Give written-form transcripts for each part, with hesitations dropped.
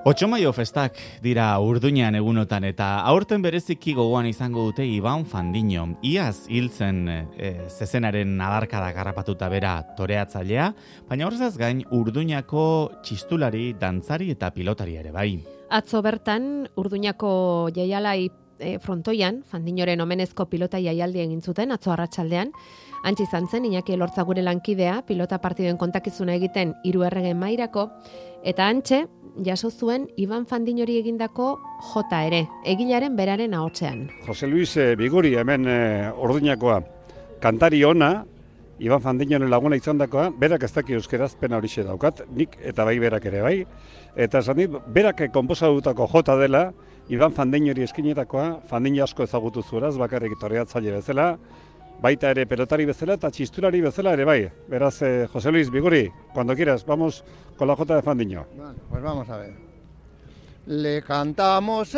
8 Maio festak dira Urduñan egunotan eta aurten bereziki gogoan izango dute Iban Fandino. Iaz hiltzen zezenaren adarkada garrapatuta bera toreatzailea, baina horrezaz gain Urduñako txistulari, dantzari eta pilotari ere bai. Atzo bertan Urduñako jaialai frontoian, Fandinoren omenezko pilota jaialdi egin zuten, atzo arratsaldean. Antzi izan zen, Iñaki Elortza gure lankidea, pilota partiduen kontakizuna egiten 3 erregen mairako, eta antxe, jaso zuen Iban Fandinori egindako jota ere, egilaren beraren ahotsean. Jose Luis Biguri hemen Orduñakoa, kantari ona, Iban Fandinoren laguna izandakoa, berak ez daki euskeraz pena horixe daukat, nik eta bai berak ere bai, eta esan dit, berak konposatutako jota dela, Iban Fandinori eskinetakoa, Fandino asko ezagutu zueraz, bakarrik toreatzaile bezala, baita ere pelotari bezala eta txistulari bezala ere bai. Beraz, José Luis Biguri, cuando quieras, vamos con la jota de Fandino. Bueno, pues vamos a ver. Le cantamos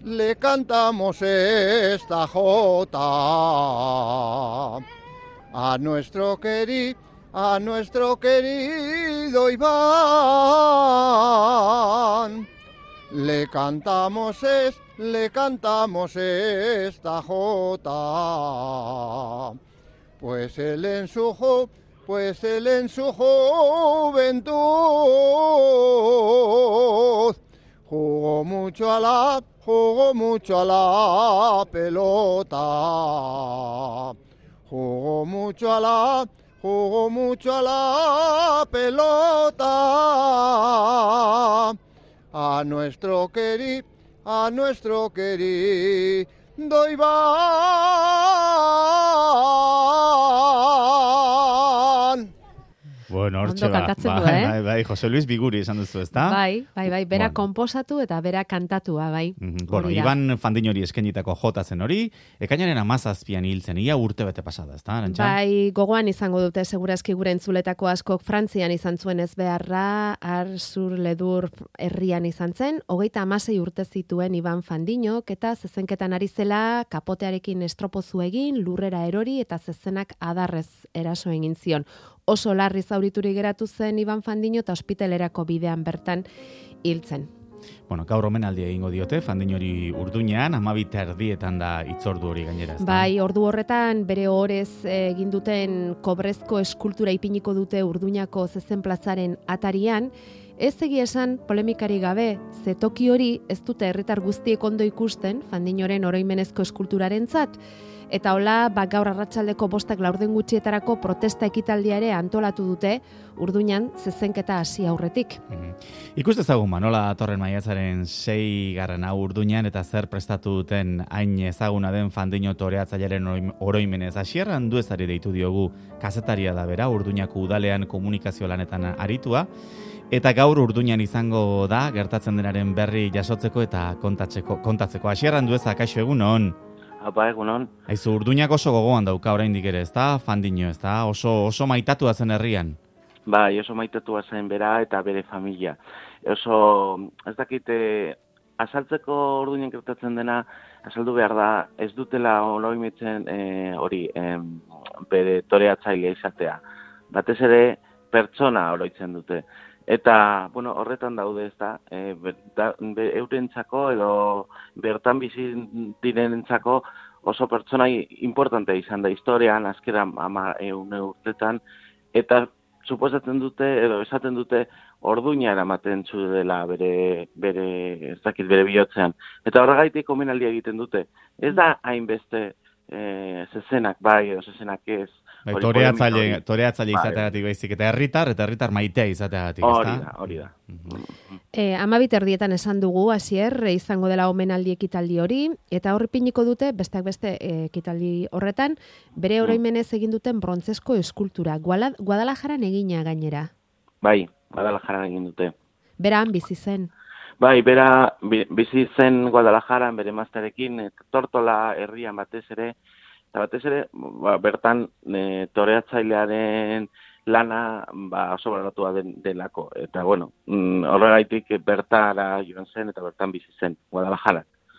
esta jota a nuestro querido Iván. Le cantamos esta jota, pues él en su juventud jugó mucho a la pelota, jugó mucho a la pelota. A nuestro querido Iván. Bueno, hortxe bai, Jose Luis Biguri esan duzu, ezta? Bai, bera konposatu eta bera kantatua, bai. Bueno, Iban Fandinori eskenitako jota zen hori, ekainaren 17an hiltzen, ia urtebete pasada, ezta, Arantxa? Bai, gogoan izango dute, segurazki gure entzuletako askok Frantzian izan zuen ez beharra, Ar-sur-Ledur herrian izan zen, 36 urte zituen Iban Fandinok, eta zezenketan ari zela, kapotearekin estropozu egin, lurrera erori, eta zezenak adarrez eraso egin zion. Oso larri zauriturik geratu zen Iban Fandino eta ospitalerako bidean bertan hiltzen. Bueno, gaur omenaldia egingo diote, Fandinori Urduñan, 12:30 da itzordu hori gainera. Bai, ordu horretan bere ohorez egin duten kobrezko eskultura ipiniko dute Urduñako zezen plazaren atarian. Ez egia esan polemikari gabe, ze toki hori ez dute herritar guztiek ondo ikusten Fandinoren oroimenezko eskulturarentzat. Eta hola, gaur arratsaldeko 5:00 gutxietarako protesta ekitaldia ere antolatu dute Urduñan zezenketa hasi aurretik. Ikus dezagun nola datorren maiatzaren 6. Urduñan eta zer prestatu duten hain ezaguna den Fandino toreatzailearen oroimenez. Hasieran Duezari deitu diogu, kazetaria da bera, Urduñako udalean komunikazio lanetan aritua. Eta gaur Urduñan izango da, gertatzen denaren berri jasotzeko eta kontatzeko. Hasieran Dueza, kaixo egunon. Apa, egunon. Aizu, Urduñak oso gogoan dauka oraindik ere, ezta? Fandino, ezta? Oso maitatua zen herrian. Bai, oso maitatua zen bera eta bere familia. Oso, ez dakite, azaltzeko Urduñan gertatzen dena, azaldu behar da, ez dutela oroimetzen bere toreatzailea izatea. Batez ere, pertsona oroitzen dute. Eta, bueno, horretan daude, ez da, eurentzako edo bertan bizi direnentzako oso pertsona importante izan da historian, azkeran 100 urtetan, eta suposatzen dute, edo esaten dute, Orduña eramaten dela bere bihotzean. Eta horregaitik omenaldia egiten dute. Ez da hainbeste zezenak bai edo zezenak ez. Toreatzaile izateagatik baizik, eta herritar maitea izateagatik, ezta? Hori da. 12:30 esan dugu, hasier, izango dela omenaldi ekitaldi hori, eta hor ipiniko dute, besteak beste ekitaldi horretan, bere oroimenez egin duten brontzesko eskultura. Guadalajaran egina gainera. Bai, Guadalajaran egin dute. Beran bizi zen. Bai, bera bizi zen Guadalajaran bere emaztearekin, Tortola herrian batez ere, eta batez ere, bertan toreatzailearen lana oso baratua delako. Eta, bueno, horregaitik bertara joan zen eta bertan bizi zen, Guadalajara.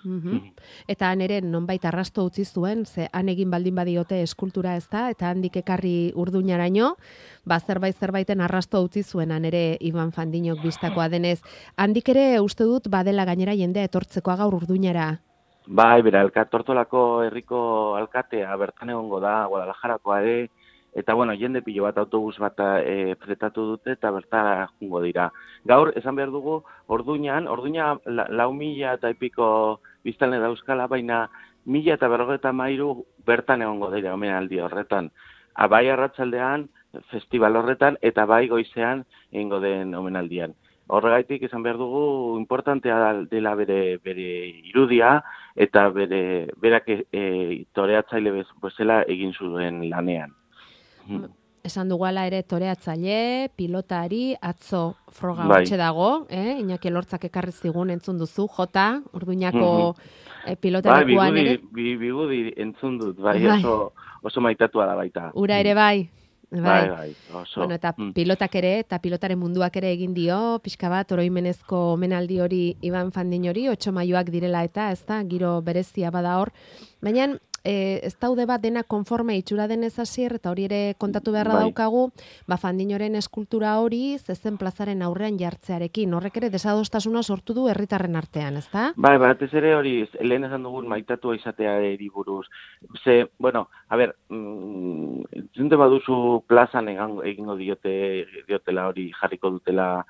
Eta han ere nonbait arrasto utzi zuen, ze han egin baldin badiote eskultura ez da, eta handik ekarri Urduñaraino, zerbaiten arrasto utzi zuen han ere Iban Fandinok bistakoa denez. Handik ere uste dut badela gainera jendea etortzekoa gaur Urduñara. Bai, bera, Tortolako herriko alkatea bertan egongo da, Guadalajarakoa ere, eta bueno, jende pilo bat autobus bat pretatu dute eta bertara jungo dira. Gaur, esan behar dugu, Orduña 4.000 eta ipiko biztanle dauzkala, baina 1.053 bertan egongo dira omenaldi horretan. Bai arratsaldean, festival horretan, eta bai goizean egingo den omenaldian. Horregaitik esan behar dugu importantea dela bere irudia eta berak toreatzaile bezala egin zuen lanean. Esan dugala ere toreatzaile, pilotari, atzo froga hortxe dago, Iñaki Elortzak ekarri zigun entzun duzu, Jota, Urduñako pilotarekuan ere. Bigudi entzun dut, oso maitatua da baita. Ura ere bai. Bai, oso. Bueno, eta pilotak ere, eta pilotaren munduak ere egin dio, pixka bat, oroimenezko omenaldi hori Iban Fandinori, 8 maioak direla eta, ez da, giro berezia bada hor. Baina, ez daude bat dena konforme itxura denez hasier, eta hori ere kontatu beharra daukagu, Fandinoren eskultura hori zezen plazaren aurrean jartzearekin. Horrek ere desadostasuna sortu du herritarren artean, ez da? Bai, batez ere hori, lehen esan dugun maitatua izatea buruz. Bueno, a ber, zinte baduzu plazan egingo diotela hori, jarriko dutela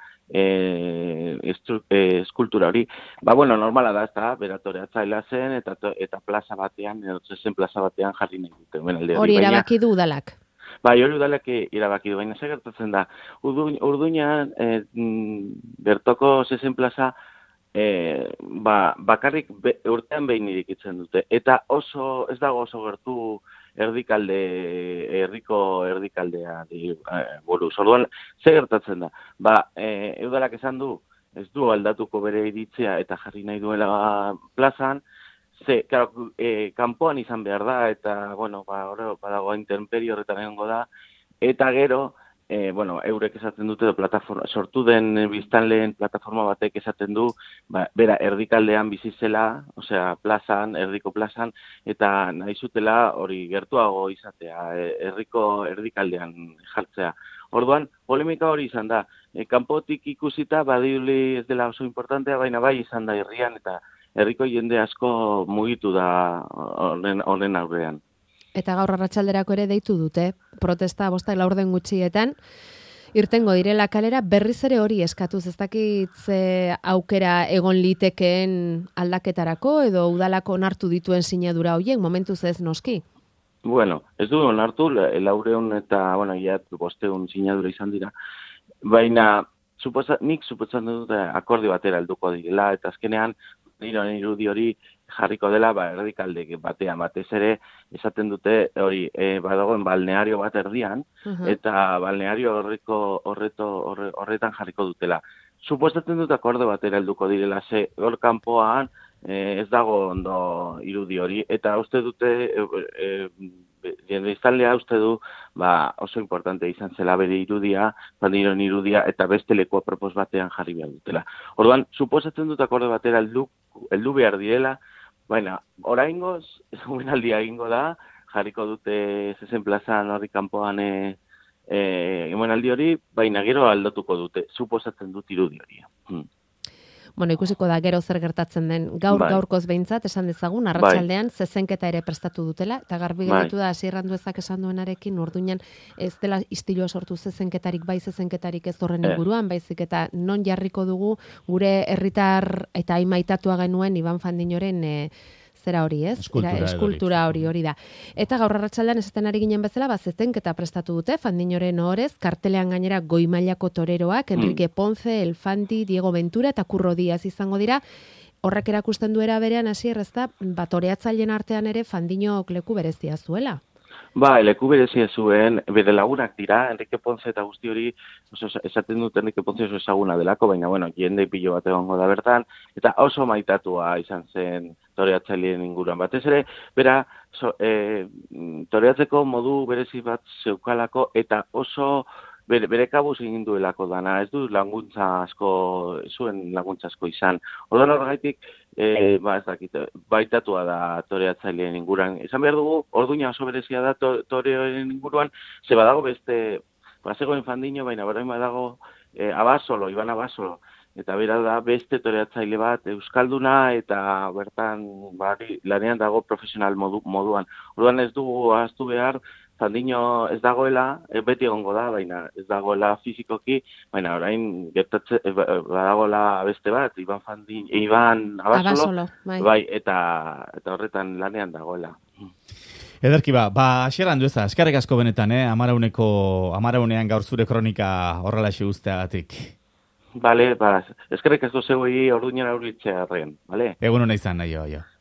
eskultura hori. Bueno, normala da, ez da, beratoreatzailea zen, eta plaza batean, zen plaza batean jarri nahi dute. Hori erabaki du udalak. Bai, hori udalak erabaki du, baina gertatzen da. Urduñan, bertoko zezen plaza, bakarrik urtean behin irikitzen dute. Eta ez dago oso gertu herriko erdikaldea buruz. Orduan, ze gertatzen da? Udalak esan du, ez du aldatuko bere iritzia eta jarri nahi duela plazan, kanpoan izan behar da, eta, bueno, badago interperi horretan egongo da, eta gero, eurek esaten dute, sortu den biztanleen plataforma batek esaten du, bera, erdikaldean bizizela, osea, erdiko plazan, eta nahi zutela hori gertuago izatea, herriko erdikaldean jartzea. Orduan, polemika hori izan da, kanpotik ikusita, badiuli ez dela oso importantea, baina bai izan da herrian, eta herriko jende asko mugitu da honen aurrean. Eta gaur arratsalderako ere deitu dute, protesta 5:00 gutxietan, irtengo direla kalera, berriz ere hori eskatuz, ez dakit aukera egon litekeen aldaketarako, edo udalako onartu dituen sinadura horiek, momentuz ez noski? Bueno, ez du onartu, 400 eta, 500 sinadura izan dira, baina nik suposatzen dut akordio batera helduko direla, eta azkenean, irudi hori jarriko dela erdikalde batean, batez ere esaten dute hori badagoen balneario bat erdian, eta balneario horretan jarriko dutela. Suposatzen dut akordio batera helduko direla, ze hor kanpoan ez dago ondo irudi hori, eta uste dute jende izanlea uste du oso importante izan zela bere irudia, Fandiñoren irudia, eta beste leku propos batean jarri behar dutela. Orduan, suposatzen dut akordio batera heldu behar direla, baina, oraingoz, omenaldia egingo da, jarriko dute zezen plazan horri kanpoan omenaldi hori, baina gero aldatuko dute, suposatzen dut irudi hori. Bueno, ikusiko da gero zer gertatzen den. Gaurkoz behintzat, esan dezagun, arratsaldean zezenketa ere prestatu dutela, eta garbi geratu da, hasieran duezak esan duenarekin, Urduñan ez dela istilua sortu zezenketarik, zezenketarik ez horren inguruan, baizik eta non jarriko dugu gure herritar eta aimaitatua genuen Iban Fandinoren zera hori, ez? Eskultura hori da. Eta gaur arratsaldean esaten ari ginen bezala, zezenketa prestatu dute, Fandinoren ohorez, kartelean gainera goi mailako toreroak, Enrique Ponce, El Fandi, Diego Ventura eta Curro Díaz izango dira. Horrek erakusten duera berean hasier ez da, toreatzaileen artean ere Fandinok leku berezia zuela. Leku berezia zuen, bere lagunak dira, Enrique Ponce eta guzti hori, esaten dut Enrique Ponce oso ezaguna delako, baina, jende pilo bat egongo da bertan, eta oso maitatua izan zen toreatzaileen inguruan. Batez ere, bera, toreatzeko modu berezi bat zeukalako, eta oso bere kabuz egin duelako dana, ez du zuen laguntza asko izan. Orduan horregaitik, ez dakit, baitatua da toreatzaileen inguruan. Esan behar dugu, Orduña oso berezia da toreoen inguruan, ze badago beste, zegoen Fandiño, baina berain badago Iban Abasolo, eta bera da beste toreatzaile bat euskalduna eta bertan lanean dago profesional moduan. Orduan ez dugu ahaztu behar, Fandiño ez dagoela, beti egongo da, baina ez dagoela fizikoki, baina orain badagoela beste bat, Iban Abasolo, bai, eta horretan lanean dagoela. Ederki hasieran dueza, eskarrik asko benetan, Amaraunean gaur zure kronika horrelaxe guzteagatik. Bale, eskerrik asko zeuei Orduñan aurritzea arren, bale? Egun hona izan, nahi, jo.